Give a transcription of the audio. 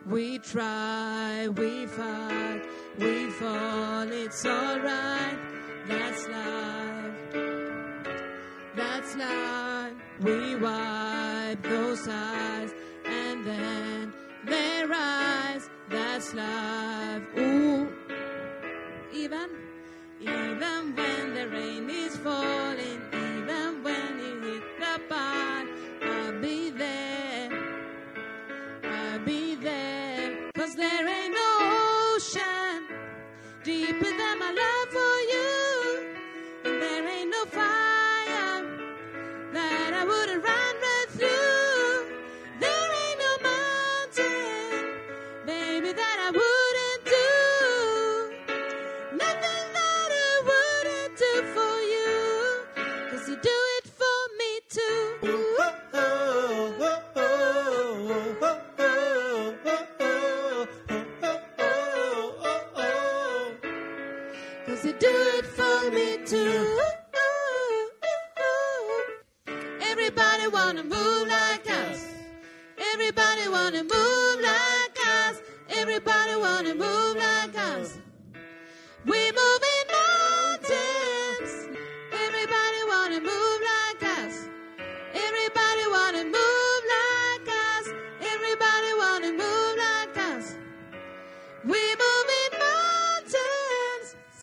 We try, we fight, we fall, it's alright. That's life. That's life. We wipe those eyes and then they rise. That's life. Ooh. Even when the rain is falling, even when you hit the bar, I'll be there. I'll be there. 'Cause there ain't no ocean deeper than my love for you. And there ain't no fire that I wouldn't run right through. There ain't no mountain, baby, that I wouldn't do. Nothing that I wouldn't do for you. 'Cause you do it for me too. Cause you do it for me too. Everybody wanna move like us. Everybody wanna move like us. Everybody wanna move like us.